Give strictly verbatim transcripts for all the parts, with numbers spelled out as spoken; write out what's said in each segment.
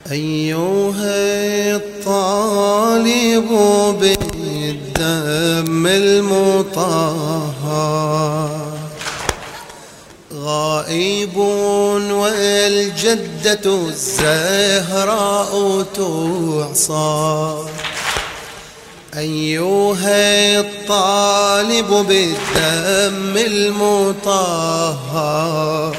أيها الطالب بالدم المطهر غائب والجدة الزهراء تعصى. أيها الطالب بالدم المطهر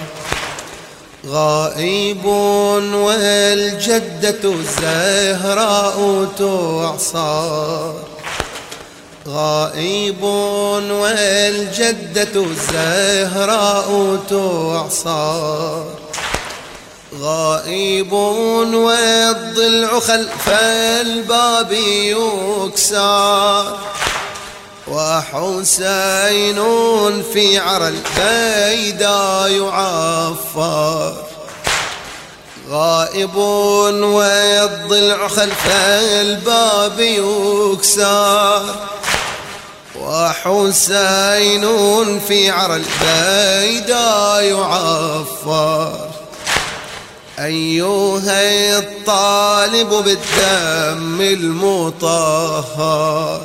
غائب والجدة الزهراء تعصى. غائب والجدة الزهراء تعصى. غائب والضلع خلف الباب يكسر. وحسين في عرى البيداء يعفر. غائب والضلع خلف الباب يكسر. وحسين في عرى البيداء يعفر. أيها الطالب بالدم المطهر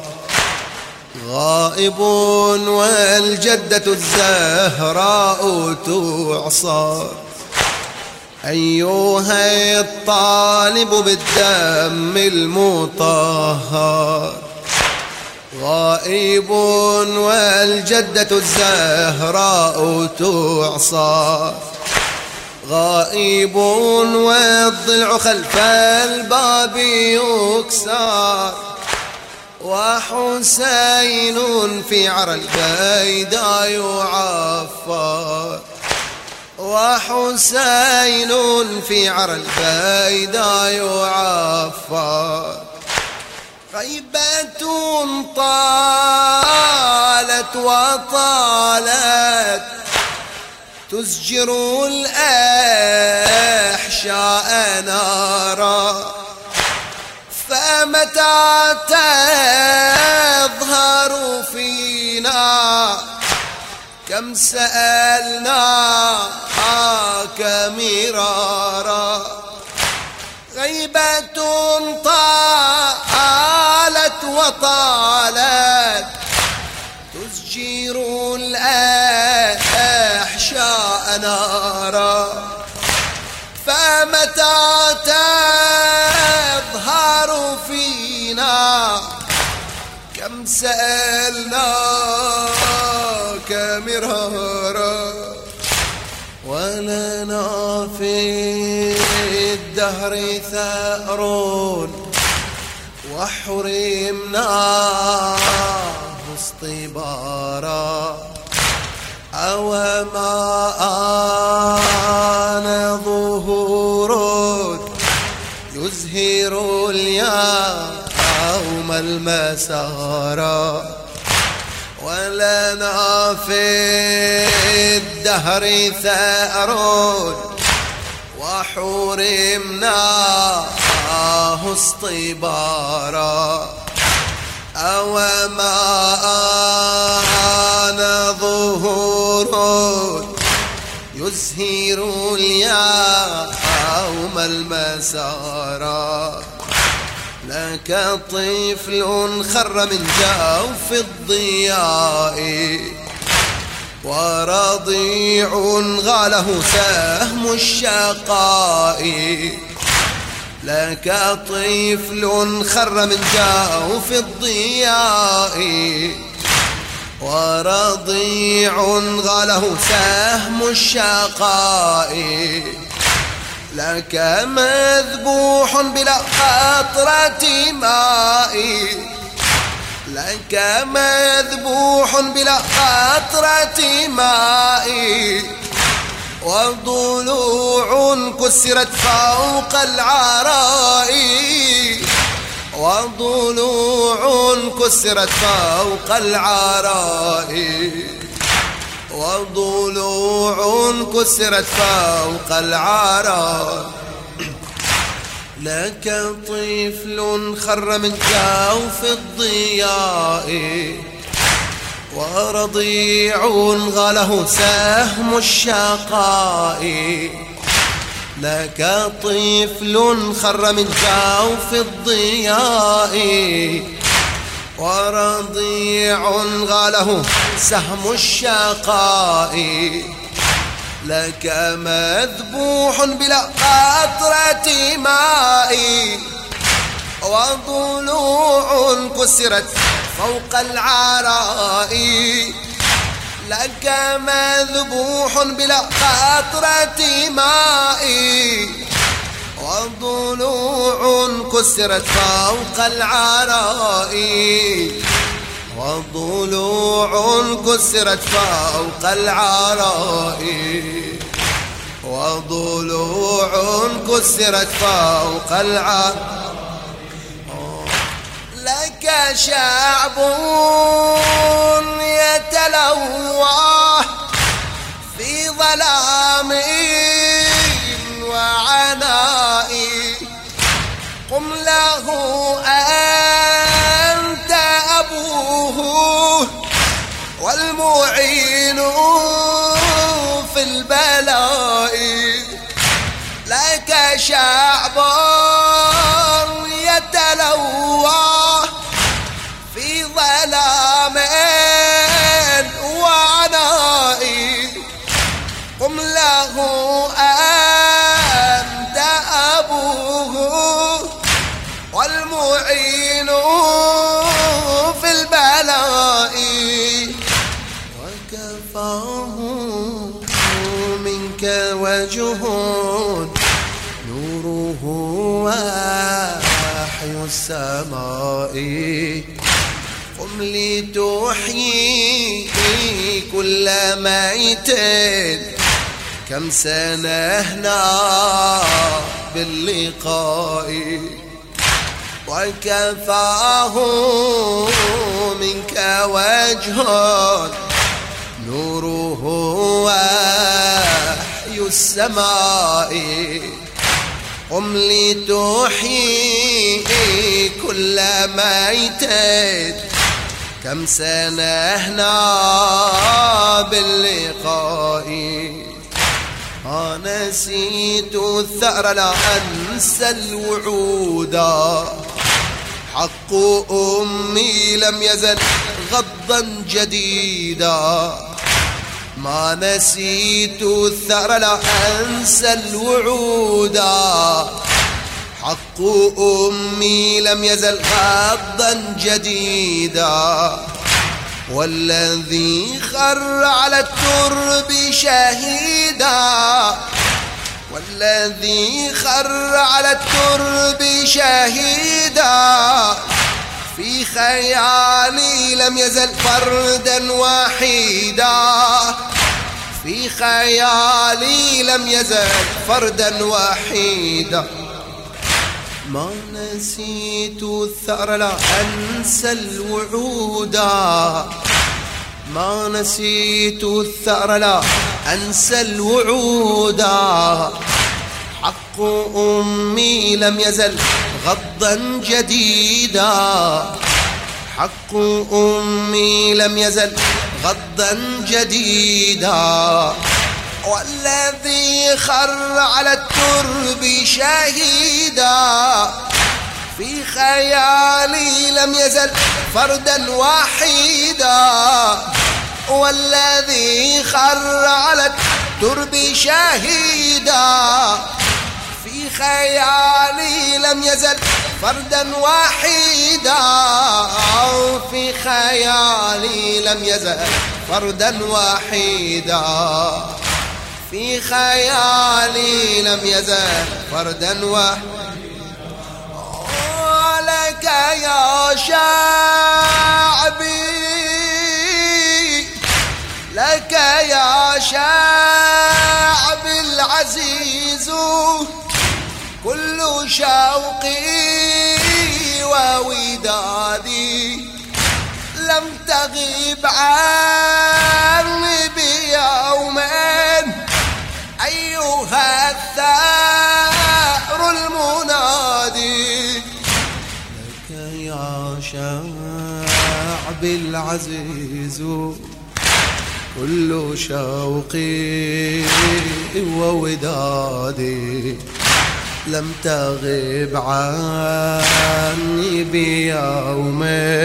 غائب والجدة الزهراء تعصى. أيها الطالب بالدم المطهر غائب والجدة الزهراء تعصى. غائب والضلع خلف الباب يكسر. وحسين في عرى البيداء يعفر. وحسين في عرى البيداء يعفر. غيبة طالت وطالت تزجر الأحشاء نارا. فمتى تظهر فينا كم سألناك مرارا. غيبة طالت وطالت تزجر الأحشاء نارا. فمتى تظهر فينا كم سألناك مرارا. ولنا في الدهر ثأر وحرمناه اصطبارا. أوما آن ظهور يزهر اليوم المسارا. ولنا في الدهر ثأر وحرمناه اصطبارا. أوما آن ظهور يزهر اليوم المسارا. لك طفل خر من جوف الضياء ورضيع غاله سهم الشقاء. لك طفل خر من جوف الضياء ورضيع غاله سهم الشقاء. لك مذبوح بلا قطرة ماء. لك مذبوح بلا قطرة ماء. وضلوع كسرت فوق العراء. وضلوع كسرت فوق العراء. وضلوع كسرت فوق العراء. لك طفل خر من جوف الضياء ورضيع غاله سهم الشقاء. لك طفل خر من جوف الضياء ورضيع غاله سهم الشقاء لك مذبوح بلا قطرة ماء وضلوع كسرت فوق العراء لك مذبوح بلا قطرة ماء وضلوع كسرت فوق العراء وضلوع كسرت فوق العراء وضلوع كسرت فوق العراء لك شعب يتلوى في ظلام وعناء قم له أنت أبوه والمعين في البلاء لك شعب يتلوى في ظلام وعناء قم له أنت أبوه والمعين في البلاء وكفاه منك وجه نوره وحي السماء قم لتحيي كل ميت كم سنهنا باللقاء وكفاه منك وجه نوره وحي السماء قم لتحيي كل ميت كم سنهنا باللقاء ما نسيت الثأر لا أنسى الوعودا حق أمي لم يزل غضا جديدا ما نسيت الثأر لا أنسى الوعودا حق أمي لم يزل غضا جديدا والذي خر على الترب شهيدا والذي خر على الترب شهيدا في خيالي لم يزل فردا وحيدا في خيالي لم يزل فردا وحيدا ما نسيت الثأر لا أنسى الوعودا ما نسيت الثأر لا أنسى الوعودا حق أمي لم يزل غضا جديدا حق أمي لم يزل غضا جديدا والذي خر على الترب شهيدا في خيالي لم يزل فردا وحيدا والذي خر على الترب شهيدا في خيالي لم يزل فردا وحيدا في خيالي لم يزل فردا وحيدا في خيالي لم يزل فردا وحيدا لك يا شعبي لك يا شعب العزيز كل شوقي وودادي لم تغب عني بيومين أيها الثأر المنادي لك يا شعب العزيز كل شوقي وودادي لم تغب عني بيوم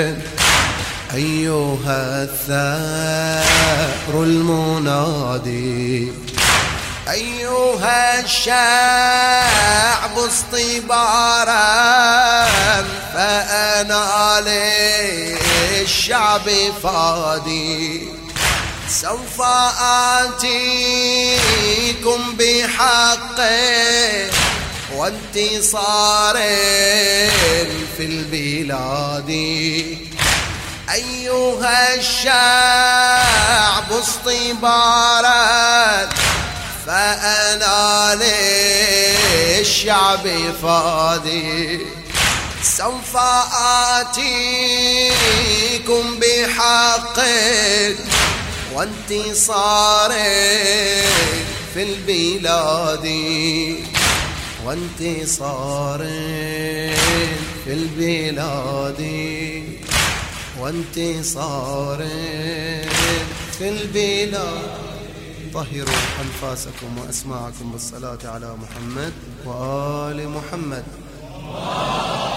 أيها الثأر المنادي أيها الشعب اصطبارا فأنا للشعب فادي سوف آتيكم بحق وانتصار في البلاد أيها الشعب اصطبارا فأنا للشعب فادي سوف آتيكم بحق وانتصار في البلاد وانتصار في البلاد وانتصار في البلاد. طهروا أنفاسكم وأسماعكم بالصلاة على محمد وآل محمد.